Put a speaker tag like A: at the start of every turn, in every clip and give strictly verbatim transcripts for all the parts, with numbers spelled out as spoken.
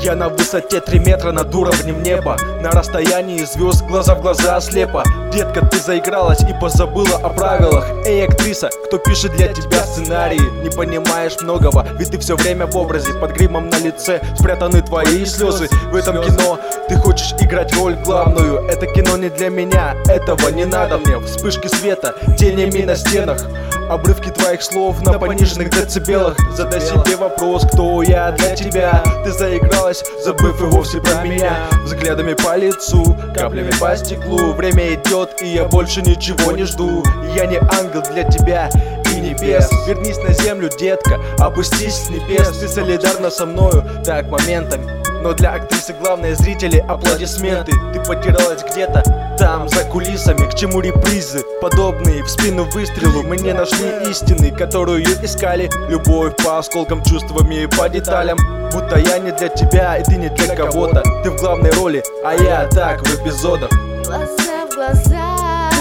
A: Я на высоте три метра над уровнем неба, на расстоянии звезд, глаза в глаза слепо. Детка, ты заигралась и позабыла о правилах. Эй, актриса, кто пишет для тебя сценарии? Не понимаешь многого, ведь ты все время в образе. Под гримом на лице спрятаны твои слезы. В этом кино ты хочешь играть роль главную. Это кино не для меня, этого не надо мне. Вспышки света, тенями на стенах, обрывки твоих слов на пониженных децибелах. Задай себе вопрос, кто я для тебя. Ты заигралась, забыв и вовсе про меня. Взглядами по лицу, каплями по стеклу. Время идет, и я больше ничего не жду. Я не ангел для тебя и небес. Вернись на землю, детка, опустись с небес. Ты солидарна со мною, так моментами. Но для актрисы главное зрители аплодисменты. Ты потерялась где-то там, за кулисами. К чему репризы, подобные в спину выстрелу? Мы не нашли истины, которую искали. Любовь по осколкам, чувствами и по деталям. Будто я не для тебя, и ты не для кого-то. Ты в главной роли, а я так в эпизодах.
B: Глаза в глаза,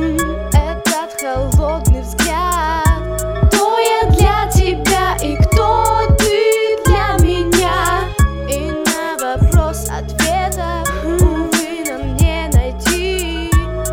B: этот холодный взгляд. Кто я для тебя и кто ты для меня? И на вопрос ответа, увы, нам не найти.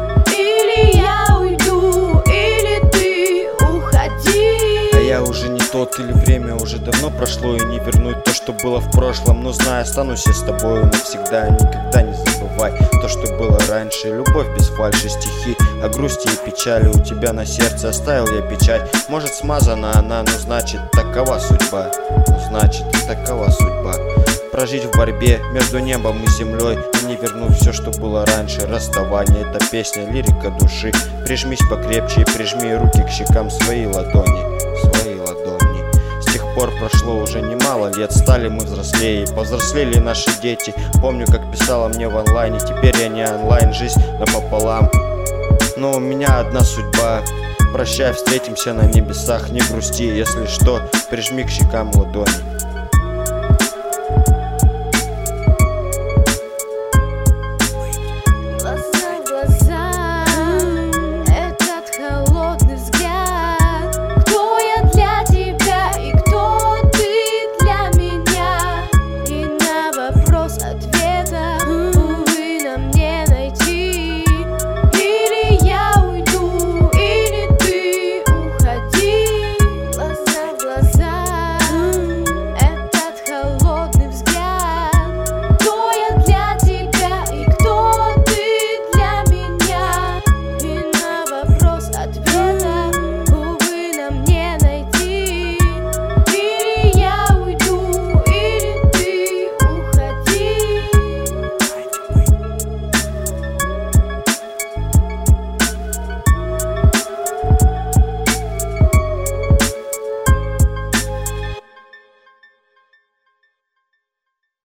B: Или я уйду, или ты уходи.
C: А я уже не тот, или время уже давно прошло, и не вернуть то, что было в прошлом. Но знаю, останусь я с тобою навсегда. Никогда не забывай то, что было раньше. Любовь без фальши, стихи о грусти и печали. У тебя на сердце оставил я печать. Может, смазана она, но значит, такова судьба. Ну значит, такова судьба. Прожить в борьбе между небом и землей и не вернуть все, что было раньше. Расставание — это песня, лирика души. Прижмись покрепче и прижми руки к щекам, свои ладони, свои ладони. С тех пор прошло уже немало лет, стали мы взрослее, повзрослели наши дети. Помню, как писала мне в онлайне, теперь я не онлайн, жизнь напополам. Но у меня одна судьба. Прощай, встретимся на небесах, не грусти, если что, прижми к щекам ладони.